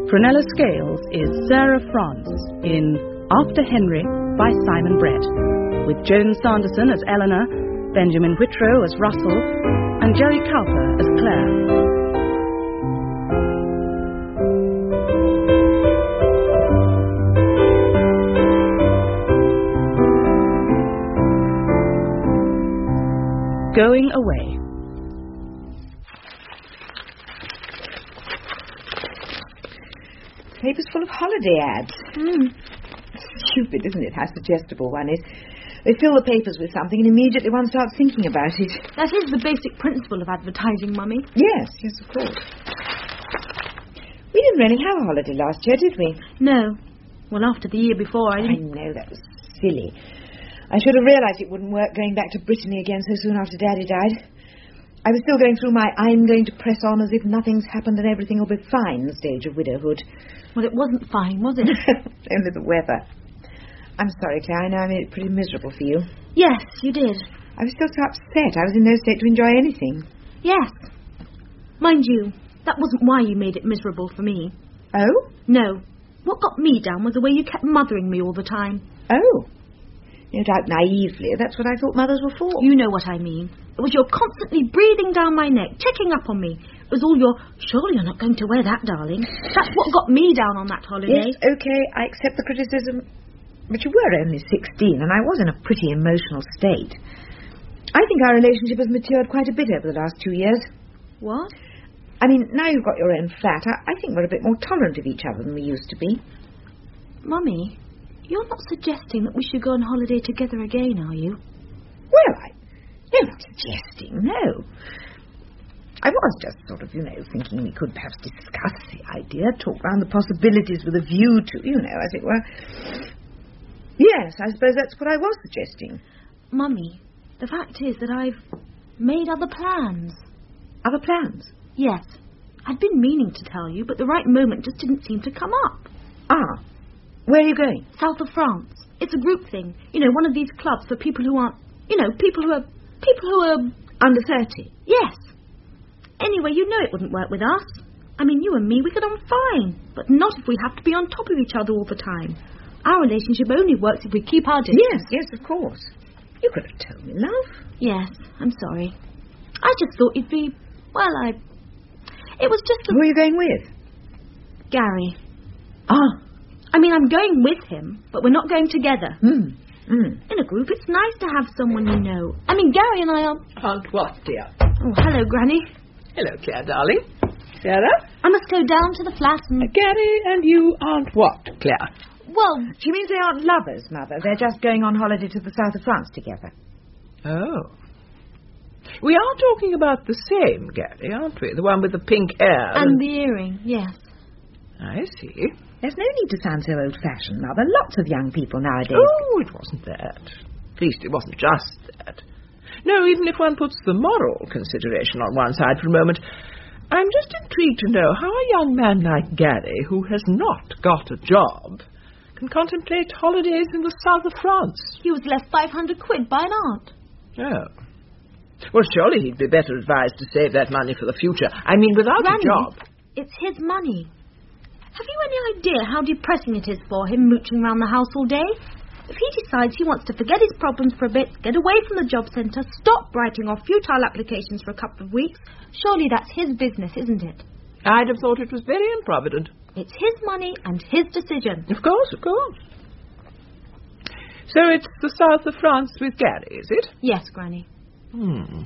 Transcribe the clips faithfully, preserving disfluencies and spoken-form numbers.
Prunella Scales is Sarah France in After Henry by Simon Brett, with Joan Sanderson as Eleanor, Benjamin Whitrow as Russell, and Jerry Cowper as Claire. Going away. Paper's full of holiday ads. Mm. Stupid, isn't it, how suggestible one is. They fill the papers with something and immediately one starts thinking about it. That is the basic principle of advertising, Mummy. Yes, yes, of course. We didn't really have a holiday last year, did we? No. Well, after the year before, I didn't... I know, that was silly. I should have realised it wouldn't work going back to Brittany again so soon after Daddy died. I was still going through my I'm going to press on as if nothing's happened and everything will be fine stage of widowhood. Well, it wasn't fine, was it? Only the weather. I'm sorry, Claire. I know I made it pretty miserable for you. Yes, you did. I was still so upset. I was in no state to enjoy anything. Yes. Mind you, that wasn't why you made it miserable for me. Oh? No. What got me down was the way you kept mothering me all the time. Oh. No doubt naively, that's what I thought mothers were for. You know what I mean. It was your constantly breathing down my neck, checking up on me. It was all your, surely you're not going to wear that, darling. That's what got me down on that holiday. Yes, OK, I accept the criticism. But you were only sixteen, and I was in a pretty emotional state. I think our relationship has matured quite a bit over the last two years. What? I mean, now you've got your own flat, I, I think we're a bit more tolerant of each other than we used to be. Mummy, you're not suggesting that we should go on holiday together again, are you? Well, I... No, not suggesting, no. I was just sort of, you know, thinking we could perhaps discuss the idea, talk round the possibilities with a view to, you know, as it were. Yes, I suppose that's what I was suggesting. Mummy, the fact is that I've made other plans. Other plans? Yes. I'd been meaning to tell you, but the right moment just didn't seem to come up. Ah. Where are you going? South of France. It's a group thing. You know, one of these clubs for people who aren't, you know, people who are, people who are... Under thirty? Yes. Anyway, you know it wouldn't work with us. I mean, you and me, we get on fine. But not if we have to be on top of each other all the time. Our relationship only works if we keep our distance. Yes, yes, of course. You could have told me, love. Yes, I'm sorry. I just thought you'd be... Well, I... It was just... A... Who are you going with? Gary. Ah. I mean, I'm going with him, but we're not going together. Hmm. Mm. In a group, it's nice to have someone you know. I mean, Gary and I are... Aunt what, dear? Oh, hello, Granny. Hello, Claire, darling. Sarah? I must go down to the flat and... Uh, Gary and you aren't what, Claire? Well... She means they aren't lovers, Mother. They're just going on holiday to the south of France together. Oh. We are talking about the same Gary, aren't we? The one with the pink hair. And, and... the earring, yes. I see. There's no need to sound so old-fashioned, Mother. Lots of young people nowadays... Oh, it wasn't that. At least it wasn't just that. No, even if one puts the moral consideration on one side for a moment, I'm just intrigued to know how a young man like Gary, who has not got a job, can contemplate holidays in the south of France. He was left five hundred quid by an aunt. Oh. Well, surely he'd be better advised to save that money for the future. I mean, without Granny, a job... It's his money. Have you any idea how depressing it is for him mooching around the house all day? If he decides he wants to forget his problems for a bit, get away from the job centre, stop writing off futile applications for a couple of weeks, surely that's his business, isn't it? I'd have thought it was very improvident. It's his money and his decision. Of course, of course. So it's the south of France with Gary, is it? Yes, Granny. Hmm.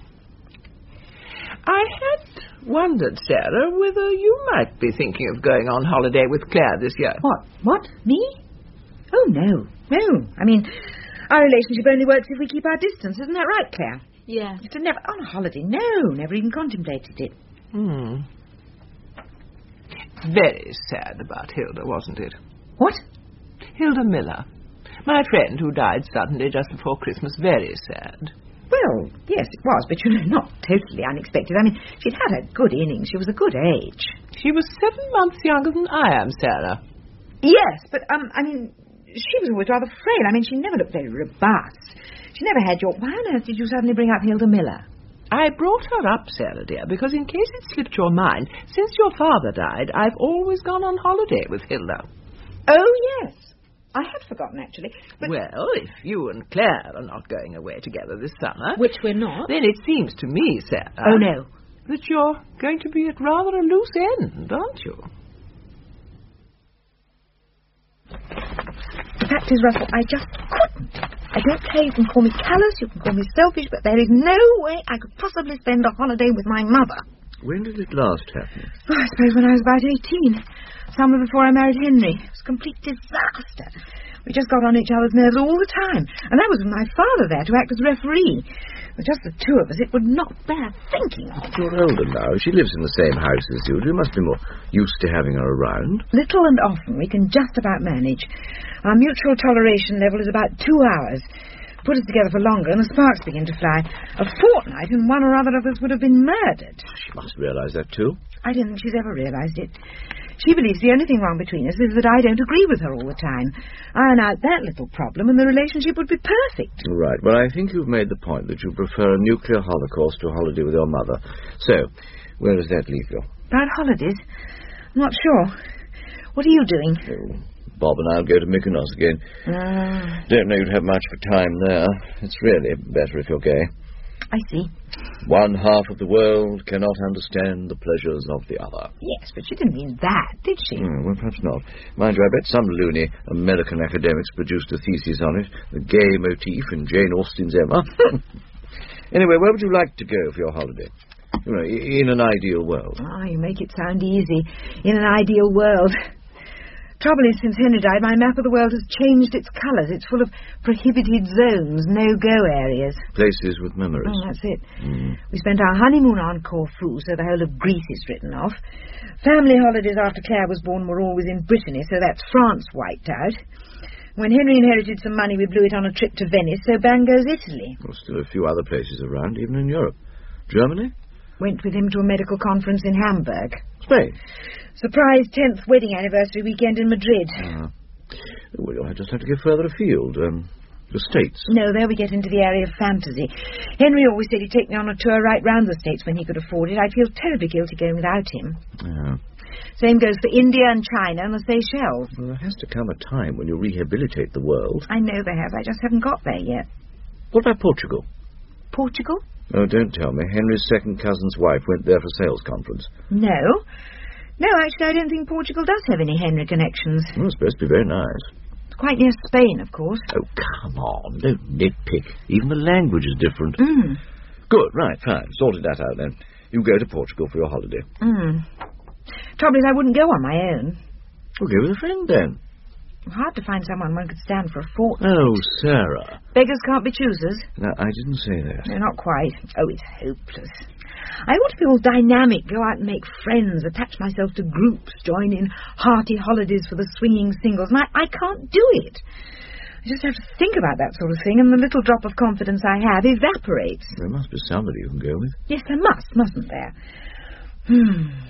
I had wondered, Sarah, whether you might be thinking of going on holiday with Claire this year. What? What? Me? Oh, no. No. I mean, our relationship only works if we keep our distance. Isn't that right, Claire? Yes. To never... On a holiday? No. Never even contemplated it. Hmm. Very sad about Hilda, wasn't it? What? Hilda Miller. My friend who died suddenly just before Christmas. Very sad. Well, yes, it was, but you know, not totally unexpected. I mean, she'd had a good innings. She was a good age. She was seven months younger than I am, Sarah. Yes, but, um, I mean, she was always rather frail. I mean, she never looked very robust. She never had your... Why on earth did you suddenly bring up Hilda Miller? I brought her up, Sarah dear, because in case it slipped your mind, since your father died, I've always gone on holiday with Hilda. Oh, yes. I had forgotten, actually. But well, if you and Claire are not going away together this summer... Which we're not. Then it seems to me, Sarah... Oh, no. ...that you're going to be at rather a loose end, aren't you? The fact is, Russell, I just couldn't. I don't care, you can call me callous, you can call me selfish, but there is no way I could possibly spend a holiday with my mother. When did it last happen? Oh, I suppose when I was about eighteen. Summer before I married Henry. It was a complete disaster. We just got on each other's nerves all the time. And I was with my father there to act as referee. With just the two of us, it would not bear thinking of. You're older now. She lives in the same house as you. You must be more used to having her around. Little and often, we can just about manage. Our mutual toleration level is about two hours. Put us together for longer and the sparks begin to fly. A fortnight and one or other of us would have been murdered. She must realise that too. I don't think she's ever realised it. She believes the only thing wrong between us is that I don't agree with her all the time. Iron out that little problem and the relationship would be perfect. Right. Well, I think you've made the point that you prefer a nuclear holocaust to a holiday with your mother. So, where does that leave you? About holidays? I'm not sure. What are you doing? Oh, Bob and I'll go to Mykonos again. Ah. Don't know you'd have much for time there. It's really better if you're gay. I see. One half of the world cannot understand the pleasures of the other. Yes, but she didn't mean that, did she? Hmm, well, perhaps not. Mind you, I bet some loony American academics produced a thesis on it, the gay motif in Jane Austen's Emma. Anyway, where would you like to go for your holiday? You know, in an ideal world. Oh, you make it sound easy. In an ideal world. Trouble is, since Henry died, my map of the world has changed its colours. It's full of prohibited zones, no-go areas. Places with memories. Oh, that's it. Mm. We spent our honeymoon on Corfu, so the whole of Greece is written off. Family holidays after Claire was born were always in Brittany, so that's France wiped out. When Henry inherited some money, we blew it on a trip to Venice, so bang goes Italy. Well, still a few other places around, even in Europe. Germany? Went with him to a medical conference in Hamburg. Spain? Surprise tenth wedding anniversary weekend in Madrid. Uh, well, you'll just have to go further afield. Um, the States. No, there we get into the area of fantasy. Henry always said he'd take me on a tour right round the States when he could afford it. I'd feel terribly guilty going without him. Yeah. Same goes for India and China and the Seychelles. Well, there has to come a time when you rehabilitate the world. I know there has. I just haven't got there yet. What about Portugal? Portugal? Oh, don't tell me. Henry's second cousin's wife went there for a sales conference. No. No, actually, I don't think Portugal does have any Henry connections. Well, it's supposed to be very nice. It's quite near Spain, of course. Oh, come on. Don't nitpick. Even the language is different. Mm. Good, right, fine. Sorted that out, then. You go to Portugal for your holiday. Mm. Trouble is, I wouldn't go on my own. Well, go with a friend, then. Hard to find someone one could stand for a fortnight. Oh, Sarah. Beggars can't be choosers. No, I didn't say that. No, not quite. Oh, it's hopeless. I ought to be all dynamic, go out and make friends, attach myself to groups, join in hearty holidays for the swinging singles, and I, I can't do it. I just have to think about that sort of thing, and the little drop of confidence I have evaporates. There must be somebody you can go with. Yes, there must, mustn't there? Hmm.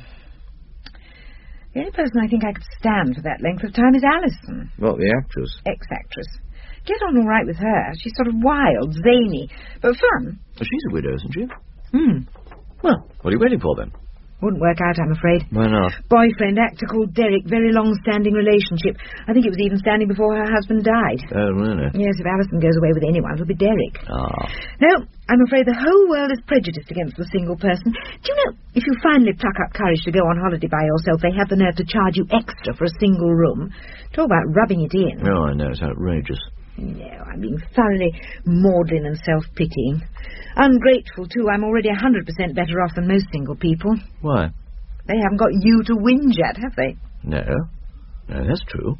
The only person I think I could stand for that length of time is Alison. What, the actress? Ex-actress. Get on all right with her. She's sort of wild, zany, but fun. She's a widow, isn't she? Hmm. Well, what are you waiting for, then? Wouldn't work out, I'm afraid. Why not? Boyfriend, actor called Derek, very long-standing relationship. I think it was even standing before her husband died. Oh, really? Yes, if Alison goes away with anyone, it'll be Derek. Ah. No, I'm afraid the whole world is prejudiced against the single person. Do you know, if you finally pluck up courage to go on holiday by yourself, they have the nerve to charge you extra for a single room. Talk about rubbing it in. Oh, I know, it's outrageous. No, I'm being thoroughly maudlin and self-pitying. Ungrateful, too. I'm already one hundred percent better off than most single people. Why? They haven't got you to whinge at, have they? No. No, that's true.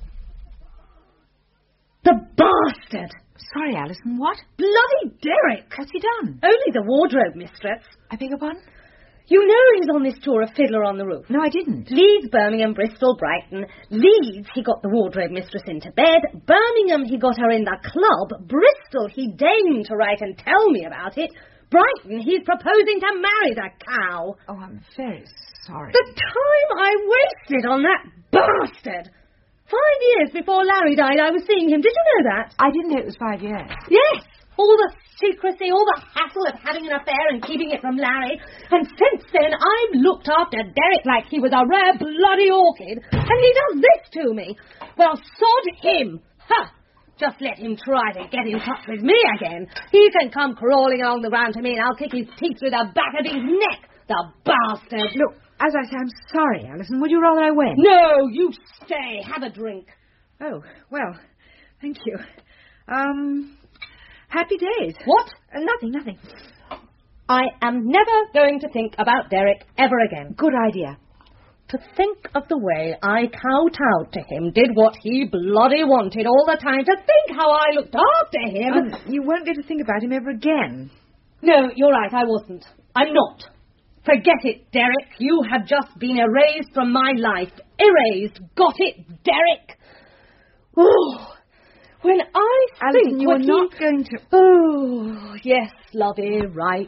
The bastard! Sorry, Alison, what? Bloody Derek! What's he done? Only the wardrobe mistress. I beg your pardon? You know he's on this tour of Fiddler on the Roof. No, I didn't. Leeds, Birmingham, Bristol, Brighton. Leeds, he got the wardrobe mistress into bed. Birmingham, he got her in the club. Bristol, he deigned to write and tell me about it. Brighton, he's proposing to marry the cow. Oh, I'm very sorry. The time I wasted on that bastard! Five years before Larry died, I was seeing him. Did you know that? I didn't know it was five years. Yes! All the secrecy, all the hassle of having an affair and keeping it from Larry. And since then, I've looked after Derek like he was a rare bloody orchid, and he does this to me. Well, sod him. Ha! Just let him try to get in touch with me again. He can come crawling along the ground to me, and I'll kick his teeth through the back of his neck. The bastard. Look, as I say, I'm sorry, Alison. Would you rather I went? No, you stay. Have a drink. Oh, well, thank you. Um, happy days. What? Uh, nothing, nothing. I am never going to think about Derek ever again. Good idea. To think of the way I kowtowed to him, did what he bloody wanted all the time, to think how I looked after him. Um, you won't get to think about him ever again. No, you're right, I wasn't. I'm not. Forget it, Derek. You have just been erased from my life. Erased. Got it, Derek? Oh, when I Alison, think you what are he... not going to... Oh, yes, lovey, right.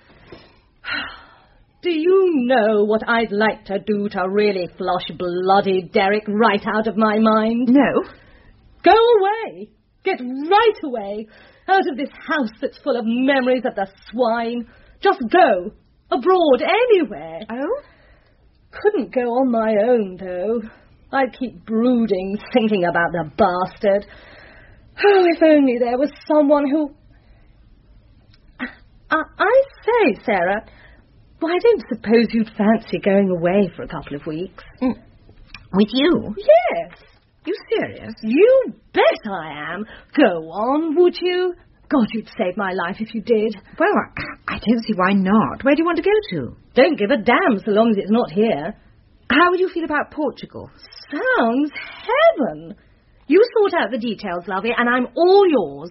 Do you know what I'd like to do to really flush bloody Derek right out of my mind? No. Go away. Get right away. Out of this house that's full of memories of the swine. Just go. Abroad, anywhere. Oh? Couldn't go on my own, though. I'd keep brooding, thinking about the bastard. Oh, if only there was someone who... I, I, I say, Sarah, well, I don't suppose you'd fancy going away for a couple of weeks. Mm. With you? Yes. You serious? You bet I am. Go on, would you? God, you'd save my life if you did. Well, I, I don't see why not. Where do you want to go to? Don't give a damn so long as it's not here. How would you feel about Portugal? Sounds heaven. You sort out the details, lovey, and I'm all yours.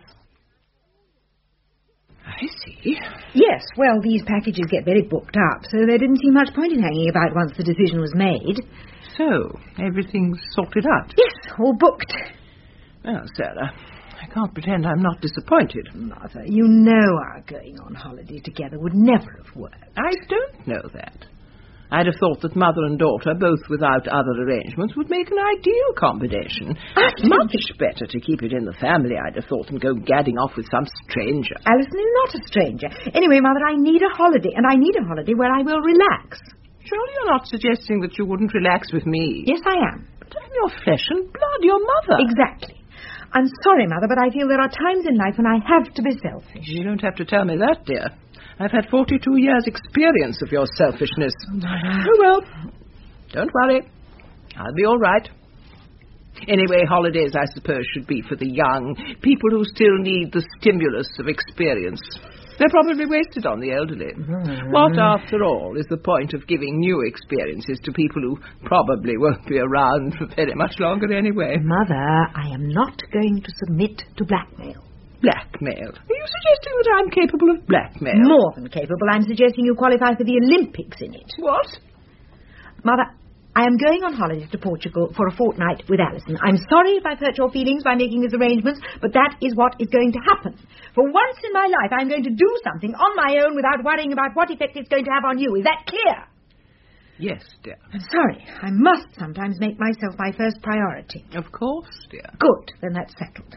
I see. Yes, well, these packages get very booked up, so there didn't seem much point in hanging about once the decision was made. So, everything's sorted out? Yes, all booked. Well, Sarah, I can't pretend I'm not disappointed. Mother, you know our going on holiday together would never have worked. I don't know that. I'd have thought that mother and daughter, both without other arrangements, would make an ideal combination. Much better to keep it in the family, I'd have thought, than go gadding off with some stranger. Alison is not a stranger. Anyway, Mother, I need a holiday, and I need a holiday where I will relax. Surely you're not suggesting that you wouldn't relax with me? Yes, I am. But I'm your flesh and blood, your mother. Exactly. I'm sorry, Mother, but I feel there are times in life when I have to be selfish. You don't have to tell me that, dear. I've had forty-two years' experience of your selfishness. Oh, well, don't worry. I'll be all right. Anyway, holidays, I suppose, should be for the young, people who still need the stimulus of experience. They're probably wasted on the elderly. Mm-hmm. What, after all, is the point of giving new experiences to people who probably won't be around for very much longer anyway? Mother, I am not going to submit to blackmail. Blackmail? Are you suggesting that I'm capable of blackmail? More than capable. I'm suggesting you qualify for the Olympics in it. What? Mother, I am going on holiday to Portugal for a fortnight with Alison. I'm sorry if I've hurt your feelings by making these arrangements, but that is what is going to happen. For once in my life, I'm going to do something on my own without worrying about what effect it's going to have on you. Is that clear? Yes, dear. I'm sorry. I must sometimes make myself my first priority. Of course, dear. Good. Then that's settled.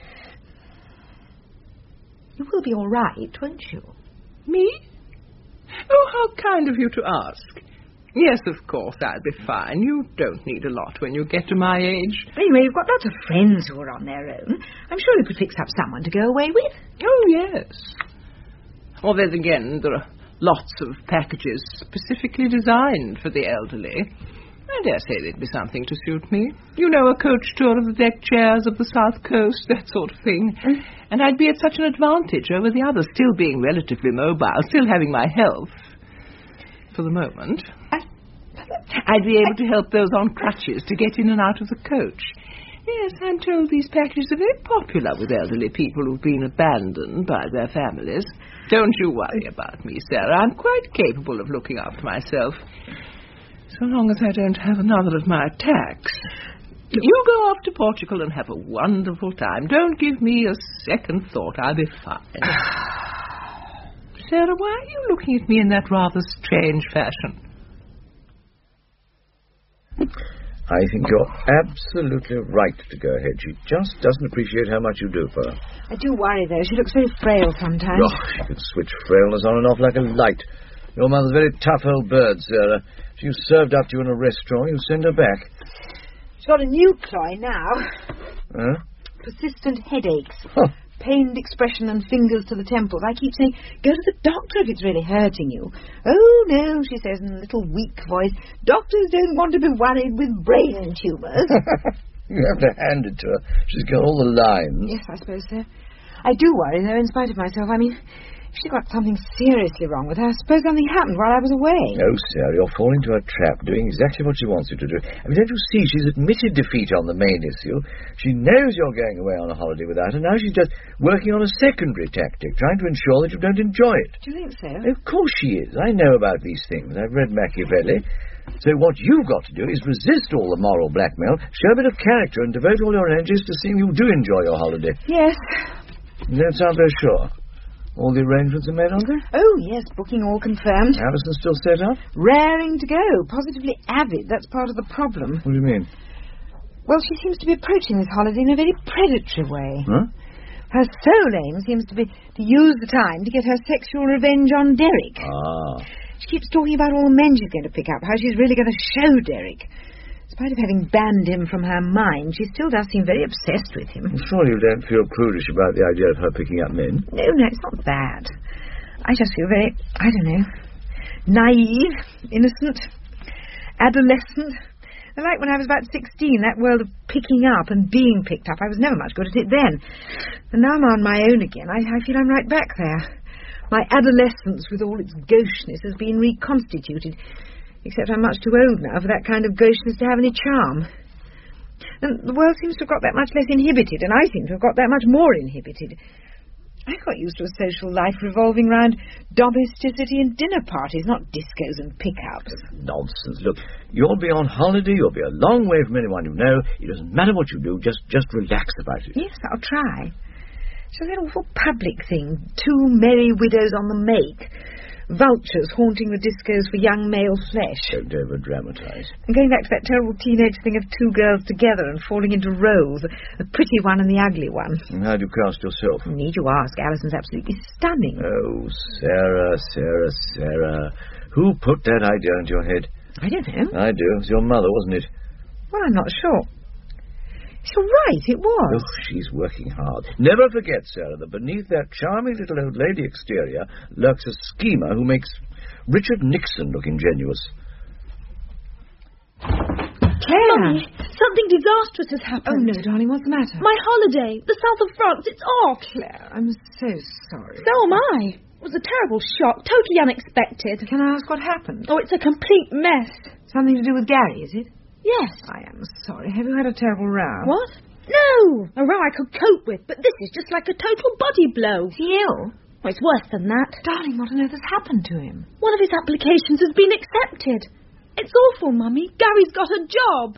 You will be all right, won't you? Me? Oh, how kind of you to ask. Yes, of course, I'll be fine. You don't need a lot when you get to my age. Anyway, you've got lots of friends who are on their own. I'm sure you could fix up someone to go away with. Oh, yes. Or then again, there are lots of packages specifically designed for the elderly. I dare say there'd be something to suit me. You know, a coach tour of the deck chairs of the South Coast, that sort of thing. Mm. And I'd be at such an advantage over the others, still being relatively mobile, still having my health. For the moment. I, I'd be able to help those on crutches to get in and out of the coach. Yes, I'm told these packages are very popular with elderly people who've been abandoned by their families. Don't you worry about me, Sarah. I'm quite capable of looking after myself. So long as I don't have another of my attacks. You go off to Portugal and have a wonderful time. Don't give me a second thought. I'll be fine. Sarah, why are you looking at me in that rather strange fashion? I think you're absolutely right to go ahead. She just doesn't appreciate how much you do for her. I do worry, though. She looks very frail sometimes. Oh, she can switch frailness on and off like a light. Your mother's a very tough old bird, Sarah. If you served up to you in a restaurant, you send her back. She's got a new cloy now. Huh? Persistent headaches. Huh. Pained expression and fingers to the temples. I keep saying, go to the doctor if it's really hurting you. Oh, no, she says in a little weak voice. Doctors don't want to be worried with brain tumours. You have to hand it to her. She's got all the lines. Yes, I suppose so. I do worry, though, in spite of myself. I mean, if she got something seriously wrong with her, I suppose something happened while I was away. No, Sarah, you're falling to her trap, doing exactly what she wants you to do. I mean, don't you see, she's admitted defeat on the main issue. She knows you're going away on a holiday without her. Now she's just working on a secondary tactic, trying to ensure that you don't enjoy it. Do you think so? Of course she is. I know about these things. I've read Machiavelli. So what you've got to do is resist all the moral blackmail, show a bit of character, and devote all your energies to seeing you do enjoy your holiday. Yes. You don't sound very sure. All the arrangements are made, aren't they? Oh, yes, booking all confirmed. Alison's still set up? Raring to go. Positively avid. That's part of the problem. What do you mean? Well, she seems to be approaching this holiday in a very predatory way. Huh? Her sole aim seems to be to use the time to get her sexual revenge on Derek. Ah. She keeps talking about all the men she's going to pick up, how she's really going to show Derek. In spite of having banned him from her mind, she still does seem very obsessed with him. I'm sure you don't feel prudish about the idea of her picking up men. No, no, it's not that. I just feel very, I don't know, naive, innocent, adolescent. Like when I was about sixteen, that world of picking up and being picked up, I was never much good at it then. And now I'm on my own again. I, I feel I'm right back there. My adolescence, with all its gaucheness, has been reconstituted. Except I'm much too old now for that kind of gaucheness to have any charm. And the world seems to have got that much less inhibited, and I seem to have got that much more inhibited. I got used to a social life revolving round domesticity and dinner parties, not discos and pick-ups. Nonsense. Look, you'll be on holiday, you'll be a long way from anyone you know. It doesn't matter what you do, just, just relax about it. Yes, I'll try. It's that awful public thing. Two merry widows on the make. Vultures haunting the discos for young male flesh. Don't over-dramatise. And going back to that terrible teenage thing of two girls together and falling into roles, the pretty one and the ugly one. And how do you cast yourself? Need you ask? Alison's absolutely stunning. Oh, Sarah, Sarah, Sarah. Who put that idea into your head? I don't know. I do. It was your mother, wasn't it? Well, I'm not sure. You're right, it was. Oh, she's working hard. Never forget, Sarah, that beneath that charming little old lady exterior lurks a schemer who makes Richard Nixon look ingenuous. Claire! Mummy, something disastrous has Oh, happened. no, darling, what's the matter? My holiday, the south of France, it's off. Claire, I'm so sorry. So am I. It was a terrible shock, totally unexpected. Can I ask what happened? Oh, it's a complete mess. Something to do with Gary, is it? Yes. I am sorry. Have you had a terrible row? What? No! A row I could cope with, but this is just like a total body blow. Is he ill? Oh, it's worse than that. Darling, what on earth has happened to him? One of his applications has been accepted. It's awful, Mummy. Gary's got a job.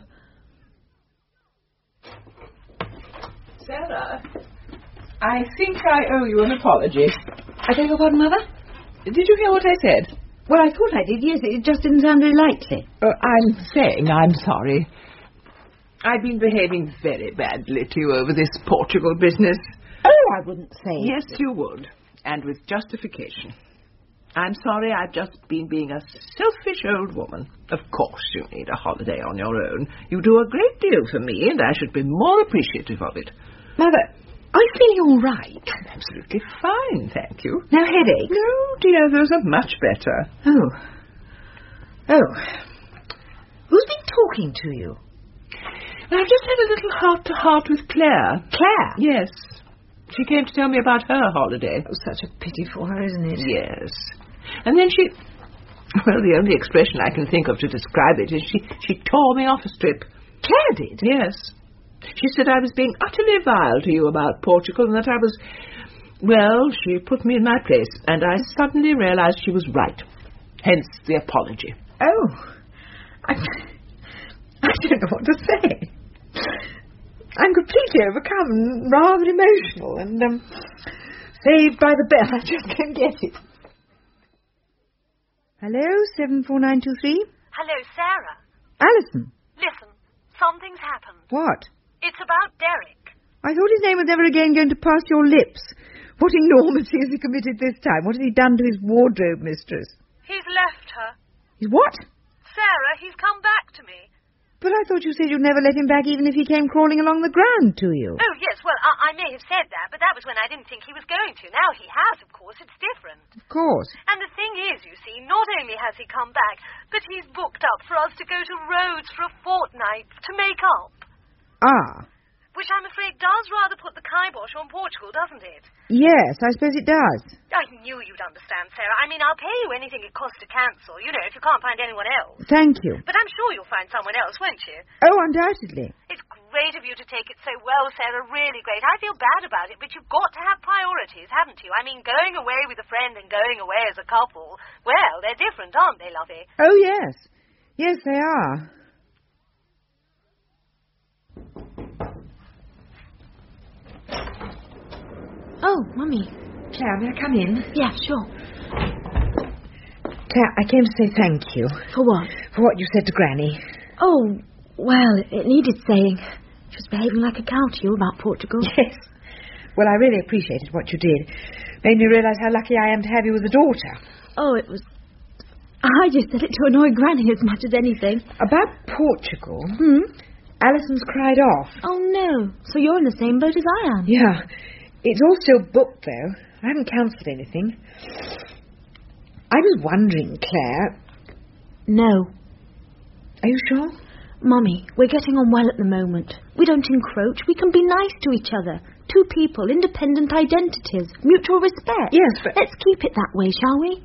Sarah, I think I owe you an apology. I beg your pardon, Mother? Did you hear what I said? Well, I thought I did, yes. It just didn't sound very likely. Uh, I'm saying I'm sorry. I've been behaving very badly to you over this Portugal business. Oh, I wouldn't say. Yes, you would. And with justification. I'm sorry, I've just been being a selfish old woman. Of course you need a holiday on your own. You do a great deal for me, and I should be more appreciative of it. Mother, are you feeling all right? I'm absolutely fine, thank you. No headaches? No, dear, those are much better. Oh. Oh. Who's been talking to you? Well, I've just had a little heart-to-heart with Claire. Claire? Yes. She came to tell me about her holiday. Oh, such a pity for her, isn't it? Yes. And then she... Well, the only expression I can think of to describe it is she, she tore me off a strip. Claire did? Yes. She said I was being utterly vile to you about Portugal and that I was... Well, she put me in my place, and I suddenly realized she was right. Hence the apology. Oh. I, I don't know what to say. I'm completely overcome, rather emotional, and um, saved by the bell. I just can't get it. Hello, seven four nine two three? Hello, Sarah. Alison. Listen, Something's happened. What? It's about Derek. I thought his name was never again going to pass your lips. What enormity has he committed this time? What has he done to his wardrobe mistress? He's left her. He's what? Sarah, he's come back to me. But I thought you said you'd never let him back even if he came crawling along the ground to you. Oh, yes, well, I, I may have said that, but that was when I didn't think he was going to. Now he has, of course. It's different. Of course. And the thing is, you see, not only has he come back, but he's booked up for us to go to Rhodes for a fortnight to make up. Ah. Which I'm afraid does rather put the kibosh on Portugal, doesn't it? Yes, I suppose it does. I knew you'd understand, Sarah. I mean, I'll pay you anything it costs to cancel, you know, if you can't find anyone else. Thank you. But I'm sure you'll find someone else, won't you? Oh, undoubtedly. It's great of you to take it so well, Sarah, really great. I feel bad about it, but you've got to have priorities, haven't you? I mean, going away with a friend and going away as a couple, well, they're different, aren't they, lovey? Oh, yes. Yes, they are. Oh, Mummy. Claire, may I come in? Yeah, sure. Claire, I came to say thank you. For what? For what you said to Granny. Oh, well, it needed saying. She was behaving like a cow to you about Portugal. Yes. Well, I really appreciated what you did. Made me realise how lucky I am to have you as a daughter. Oh, it was... I just said it to annoy Granny as much as anything. About Portugal? Hmm? Alison's cried off. Oh, no. So you're in the same boat as I am. Yeah. It's all still booked, though. I haven't cancelled anything. I was wondering, Claire... No. Are you sure? Mummy, we're getting on well at the moment. We don't encroach. We can be nice to each other. Two people, independent identities, mutual respect. Yes, but... Let's keep it that way, shall we?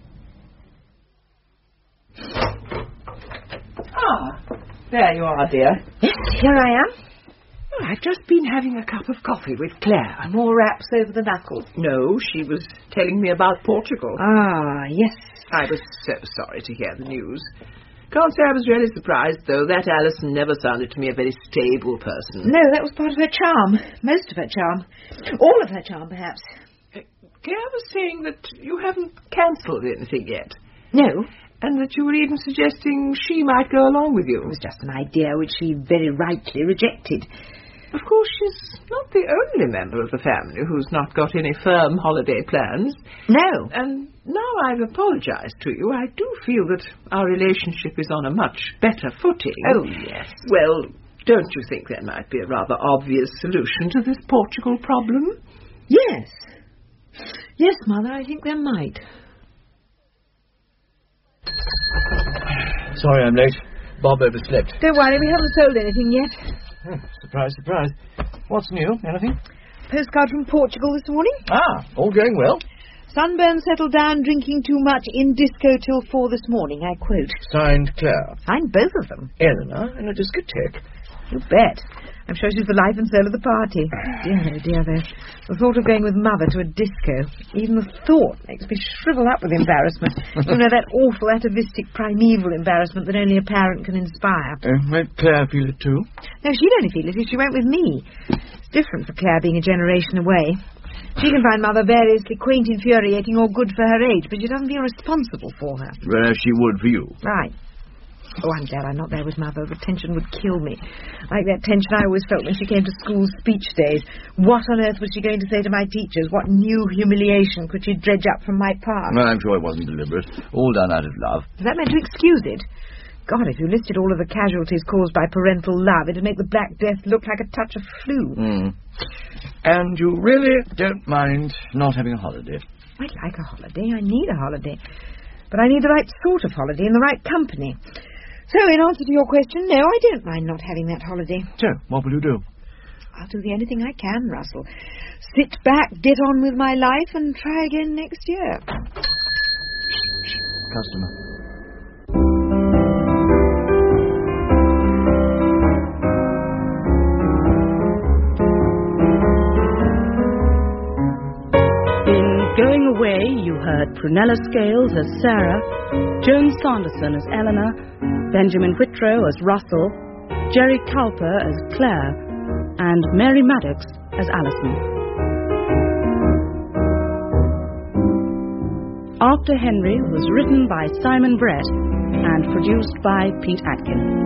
Ah, there you are, dear. Yes, here I am. Oh, I've just been having a cup of coffee with Claire. More raps over the knuckles. No, she was telling me about Portugal. Ah, yes. I was so sorry to hear the news. Can't say I was really surprised, though. That Alison never sounded to me a very stable person. No, that was part of her charm. Most of her charm. All of her charm, perhaps. Uh, Claire was saying that you haven't cancelled anything yet. No. And that you were even suggesting she might go along with you. It was just an idea which she very rightly rejected. Of course, she's not the only member of the family who's not got any firm holiday plans. No. And now I've apologized to you, I do feel that our relationship is on a much better footing. Oh, yes. Well, don't you think there might be a rather obvious solution to this Portugal problem? Yes. Yes, Mother, I think there might. Sorry I'm late. Bob overslept. Don't worry, we haven't sold anything yet. Oh, surprise, surprise. What's new? Anything? Postcard from Portugal this morning. Ah, all going well. Sunburn settled down drinking too much in disco till four this morning, I quote. Signed Claire. Signed both of them. Eleanor in a discotheque. You bet. I'm sure she's the life and soul of the party. Dear, oh dear, though. The thought of going with Mother to a disco, even the thought makes me shrivel up with embarrassment. You know, that awful atavistic primeval embarrassment that only a parent can inspire. Uh, might Claire feel it too? No, she'd only feel it if she went with me. It's different for Claire being a generation away. She can find Mother variously quaint, infuriating, or good for her age, but she doesn't feel responsible for her. Whereas she would for you. Right. Oh, I'm glad I'm not there with Mother. The tension would kill me. Like that tension I always felt when she came to school speech days. What on earth was she going to say to my teachers? What new humiliation could she dredge up from my past? Well, I'm sure it wasn't deliberate. All done out of love. Is that meant to excuse it? God, if you listed all of the casualties caused by parental love, it'd make the Black Death look like a touch of flu. Mm. And you really don't mind not having a holiday? I'd like a holiday. I need a holiday. But I need the right sort of holiday in the right company. So, in answer to your question, no, I don't mind not having that holiday. So, what will you do? I'll do the anything I can, Russell. Sit back, get on with my life, and try again next year. Customer. In Going Away, you heard Prunella Scales as Sarah, Joan Sanderson as Eleanor, Benjamin Whitrow as Russell, Jerry Cowper as Claire, and Mary Maddox as Alison. After Henry was written by Simon Brett and produced by Pete Atkin.